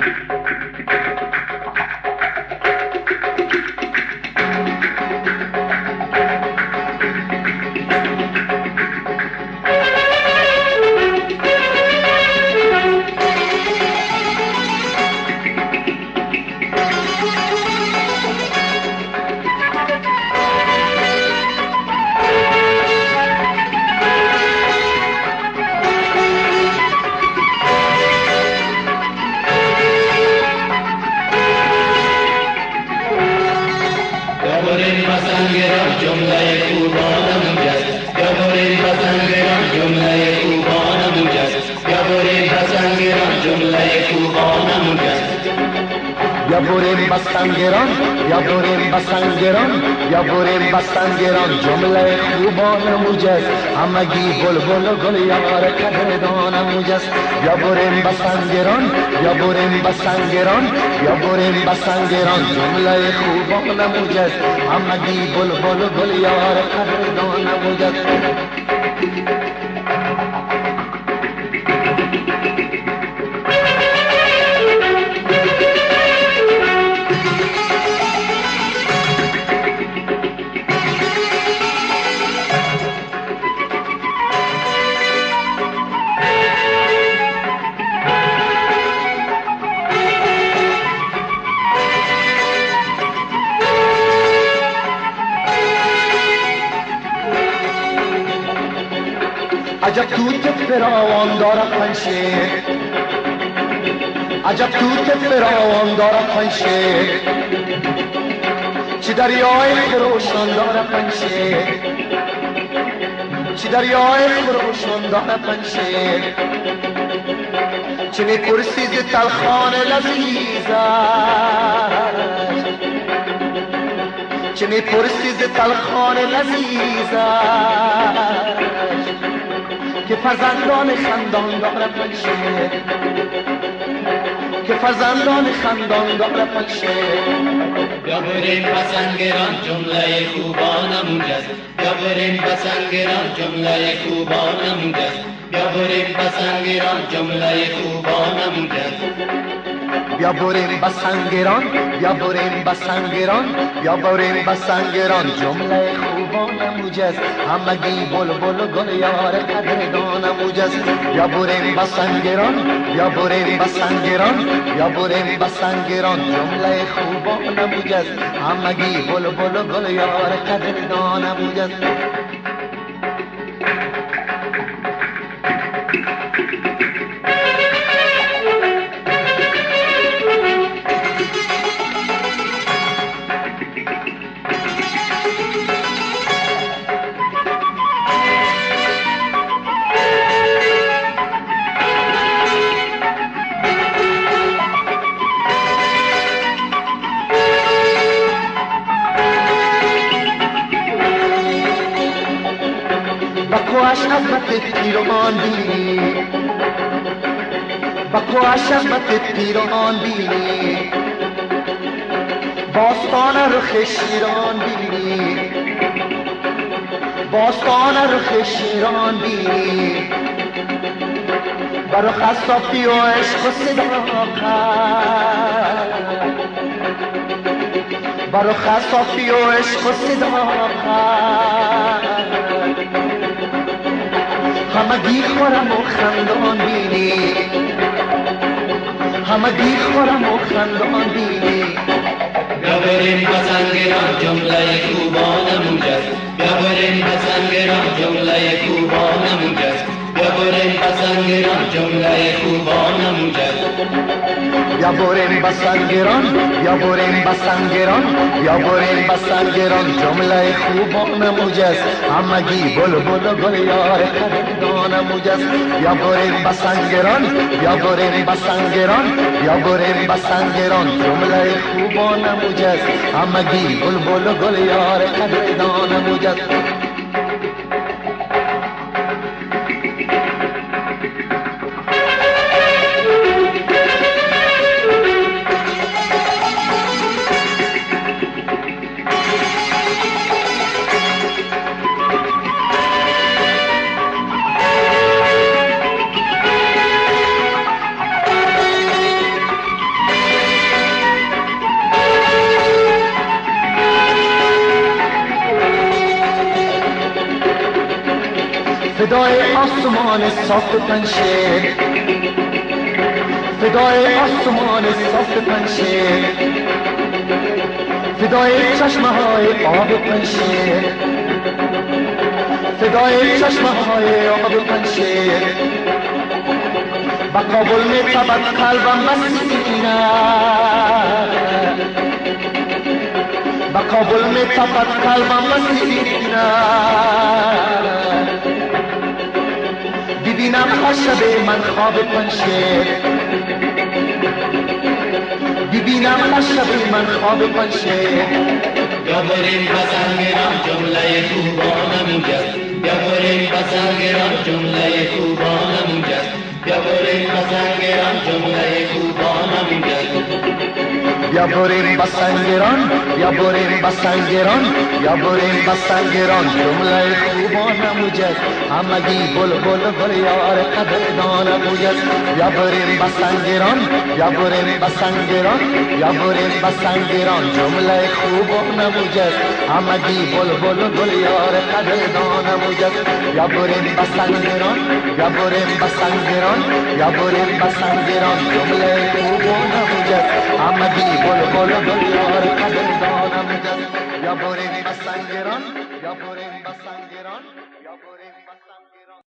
یا بریم بستنگران یا بریم بستنگران یا بریم بستنگران جمله خوبان موجز همگی بلبل و گل یار قدردان موجز یا بریم بستنگران یا بریم بستنگران یا بریم بستنگران جمله خوبان موجز همگی بلبل و گل یار قدردان موجز عجب توت فراوان دارد پنشه عجب توت فراوان دارد پنشه چه دریای خروشان دارد پنشه چه دریای خروشان دارد پنشه چه میپرسی ز تلخان لذیذش چه میپرسی ز تلخان لذیذش که فرزندان خندان دارد پنشه که فرزندان خندان دارد پنشه بیا بریم بسنگران جمله خوبانمون جست بیا بریم بسنگران جمله خوبانمون جست بیا بریم بسنگران جمله خوبانمون جست بیا بریم بسنگران بیا بریم بسنگران بیا بریم بسنگران جمله خوبان موجز همگی بلبل و گل یار قدردان موجز بیا بریم بسنگران بیا بریم بسنگران بیا بریم بسنگران جمله خوبان موجز همگی بلبل و گل یار قدردان موجز بکواش عظمت پیران بینی بکواش عظمت پیران بینی باستان رخ شیران بینی باستان رخ شیران بینی برخ از صافی و عشق و صداقت برخ از صافی و عشق و صداقت همگی خورم و خندان بینی همگی خورم و خندان بینی بیا بریم بسنگران جمله خوبانمون جست بیا بریم بسنگران جمله خوبانمون جست بیا بریم بسنگران جمله خوبانمون جست بیا بریم بسنگران بیا بریم بسنگران بیا بریم بسنگران جمله خوبان موجز همگی بلبل و گل یار قدردان موجز بیا بریم بسنگران بیا بریم بسنگران بیا بریم بسنگران جمله خوبان موجز همگی بلبل و گل یار قدردان موجز فدای آسمان صاف پنشیر، فدای آسمان صاف پنشیر، فدای چشمه های آب پنشیر، فدای چشمه های آب پنشیر. با کابل می تبد قلبم مسینا، با کابل می تبد قلبم مسینا. ببینم هر شب من خواب پنشیر، ببینم هر شب من خواب پنشیر. بیا بریم پسنگران جمله خوبانمون جست، بیا بریم پسنگران جمله خوبانمون جست، بیا بریم پسنگران جمله خوبانمون جست. بیا بریم بسنگران، بیا بریم بسنگران، بیا بریم بسنگران جمله خوبان موجز. همگی بل بل بل یار قدردان موجز. بیا بریم بسنگران، بیا بریم بسنگران، بیا بریم بسنگران جمله خوبان موجز. همگی بل بل بل یار قدردان موجز. بیا بریم بسنگران، بیا بریم بسنگران، بیا بریم بسنگران جمله خوبان موجز. همگی بول بول بول یار قدردانم جست. یا بریم بسنگران، یا بریم بسنگران، یا بریم بسنگران.